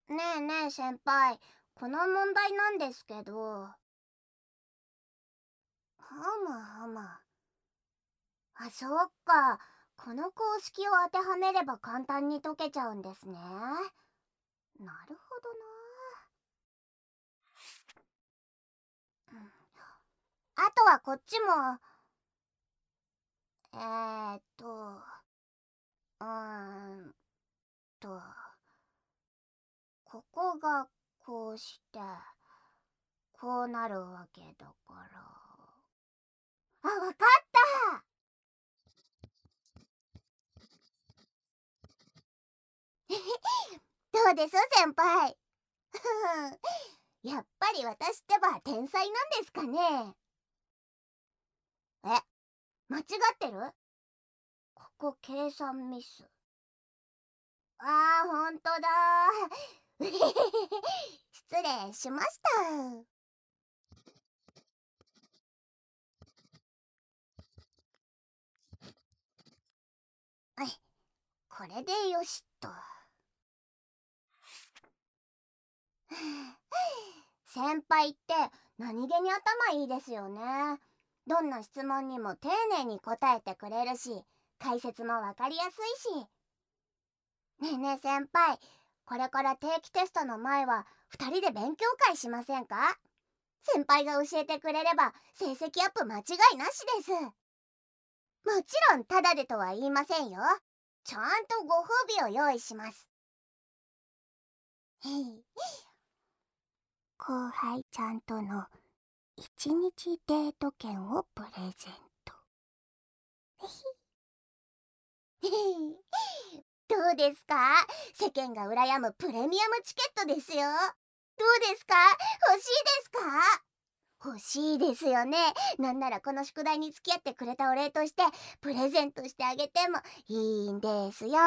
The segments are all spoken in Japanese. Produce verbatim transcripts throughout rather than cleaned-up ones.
ねえねえ先輩、この問題なんですけど。はむはむ。あ、そっか。この公式を当てはめれば簡単に解けちゃうんですね。なるほどな。うん、あとはこっちも。えーっと、うーんと、ここがこうして、こうなるわけだから。あ、わかった。どうです先輩？やっぱり私ってば天才なんですかね？え、間違ってる？ここ計算ミス。あー、ほんとだー。失礼しました。はい、これでよしっと。先輩って何気に頭いいですよね。どんな質問にも丁寧に答えてくれるし、解説もわかりやすいし。ねえねえ先輩、これから定期テストの前はふたりで勉強会しませんか？先輩が教えてくれれば成績アップ間違いなしです。もちろんタダでとは言いませんよ。ちゃんとご褒美を用意します。へい、後輩ちゃんとの一日デート券をプレゼント。どうですか？世間が羨むプレミアムチケットですよ。どうですか？欲しいですか？欲しいですよね。なんならこの宿題に付き合ってくれたお礼としてプレゼントしてあげてもいいんですよ。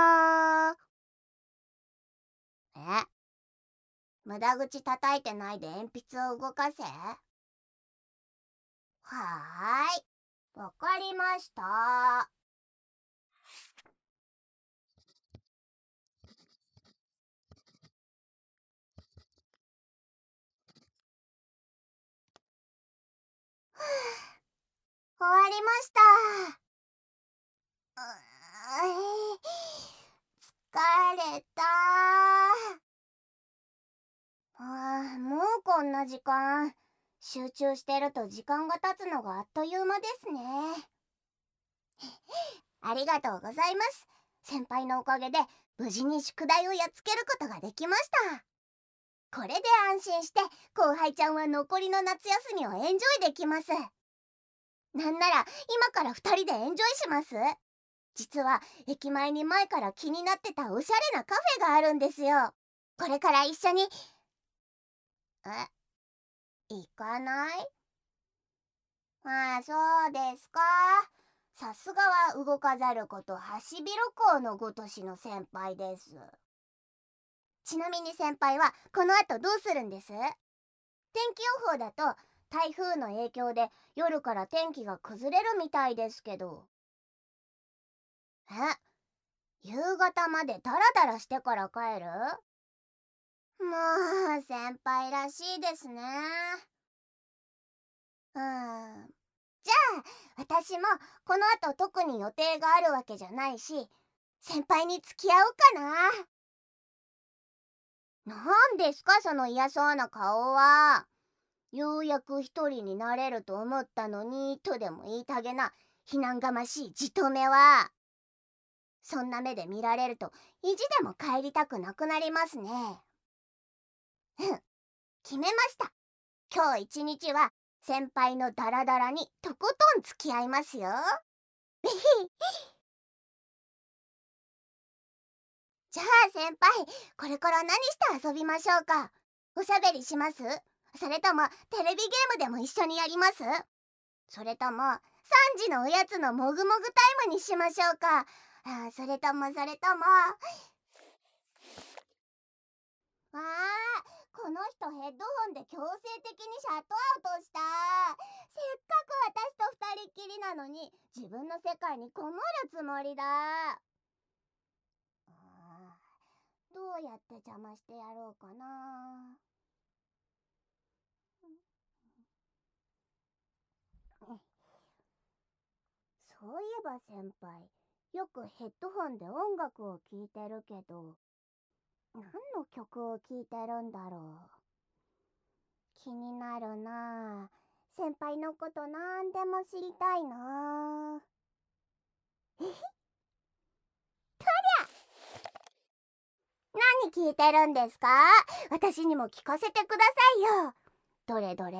え、無駄口叩いてないで鉛筆を動かせ。はーい、わかりました。終わりました。うー疲れた。あー、もうこんな時間。集中してると時間が経つのがあっという間ですね。ありがとうございます。先輩のおかげで無事に宿題をやっつけることができました。これで安心して後輩ちゃんは残りの夏休みをエンジョイできます。なんなら今からふたりでエンジョイします。実は駅前に前から気になってたおしゃれなカフェがあるんですよ。これから一緒に。え、行かない？ああ、そうですか。さすがは動かざることハシビロコウのごとしの先輩です。ちなみに先輩はこの後どうするんです？天気予報だと台風の影響で夜から天気が崩れるみたいですけど。え、夕方までダラダラしてから帰る？もう先輩らしいですね。うーん、じゃあ私もこの後特に予定があるわけじゃないし、先輩に付き合おうかな。なんですかその嫌そうな顔は。ようやく一人になれると思ったのにとでも言いたげな非難がましいじとめは。そんな目で見られると意地でも帰りたくなくなりますね。うん、決めました。今日一日は先輩のダラダラにとことん付き合いますよ。じゃあ先輩、これから何して遊びましょうか？おしゃべりします？それともテレビゲームでも一緒にやります？それともさんじのおやつのもぐもぐタイムにしましょうか？あ、それともそれとも。あー、この人ヘッドホンで強制的にシャットアウトした。せっかく私と二人っきりなのに自分の世界にこもるつもりだ。あー、どうややって邪魔してやろうかな。そういえば先輩、よくヘッドホンで音楽を聴いてるけど、何の曲を聴いてるんだろう。気になるなあ。先輩のことなんでも知りたいなあ。えひ、とりゃ、何聴いてるんですか？私にも聞かせてくださいよ。どれどれ？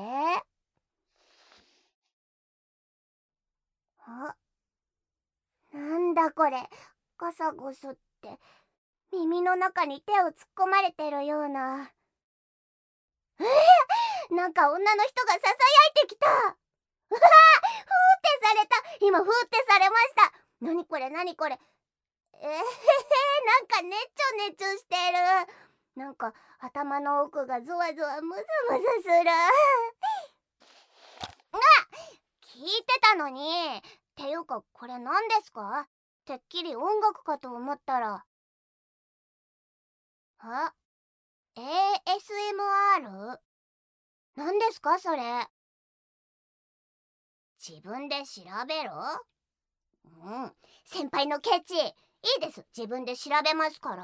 あ、なんだこれ、ガサゴソって耳の中に手を突っ込まれてるような。えー、なんか女の人がささやいてきた。うわー、ふーってされた。今ふーってされました。なにこれなにこれ。えー、へへへ、なんかねちょねちょしてる。なんか頭の奥がゾワゾワムズムズする。あ、聞いてたのに。ていうかこれ何ですか？てっきり音楽かと思ったら。あ、エーエスエムアール？ 何ですかそれ？自分で調べろ？うん、先輩のケチ。いいです、自分で調べますから。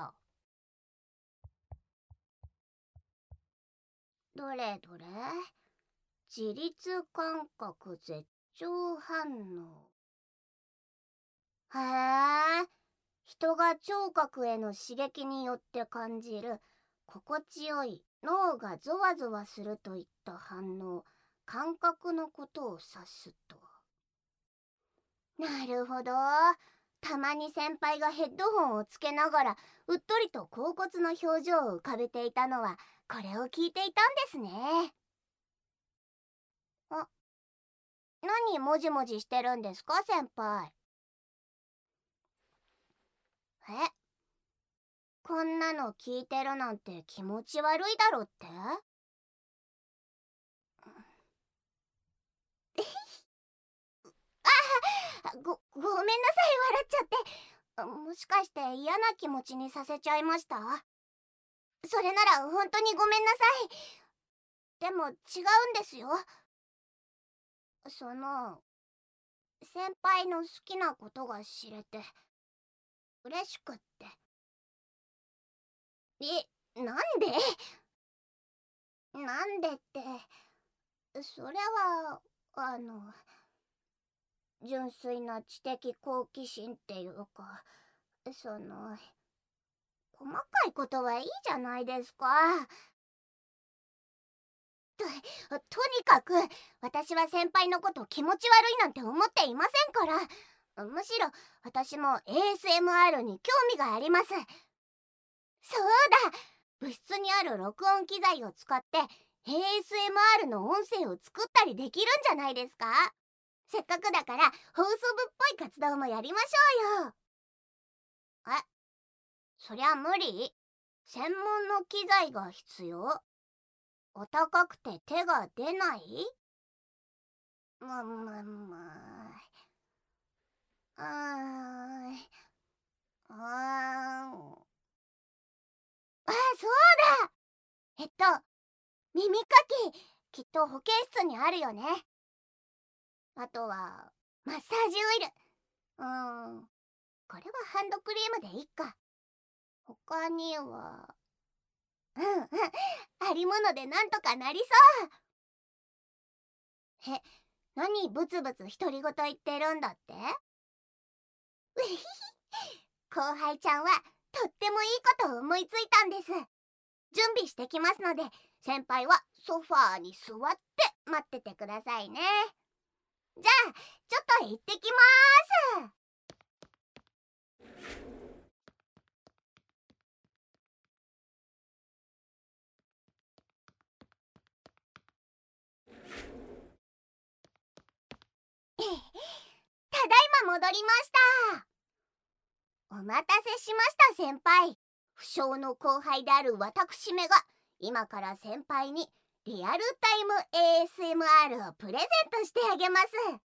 どれどれ。自律感覚絶頂反応。へえ、人が聴覚への刺激によって感じる心地よい、脳がゾワゾワするといった反応、感覚のことを指すと。なるほど。たまに先輩がヘッドホンをつけながらうっとりと恍惚の表情を浮かべていたのはこれを聞いていたんですね。あ、何もじもじしてるんですか先輩。え、こんなの聞いてるなんて気持ち悪いだろって？あ、ご、ごめんなさい、笑っちゃって。もしかして嫌な気持ちにさせちゃいました？それなら本当にごめんなさい。でも違うんですよ。その、先輩の好きなことが知れて嬉しくって。え、なんで？なんでって、それはあの純粋な知的好奇心っていうか、その細かいことはいいじゃないですか。と、とにかく私は先輩のこと気持ち悪いなんて思っていませんから。むしろ私も エーエスエムアール に興味があります。そうだ、部室にある録音機材を使って エーエスエムアール の音声を作ったりできるんじゃないですか？せっかくだから放送部っぽい活動もやりましょうよ。え、そりゃ無理。専門の機材が必要。お高くて手が出ない？むむむうーんうーんあ、そうだ。えっと耳かき、きっと保健室にあるよね。あとはマッサージオイル。うーん、これはハンドクリームでいいか。他には、うんうん、ありものでなんとかなりそう。え、何ブツブツ独り言言ってるんだって？うひひ、後輩ちゃんはとってもいいことを思いついたんです。準備してきますので、先輩はソファーに座って待っててくださいね。じゃあちょっと行ってきまーす。ただいま戻りました。お待たせしました先輩。不肖の後輩である私めが今から先輩にリアルタイム エーエスエムアール をプレゼントしてあげます。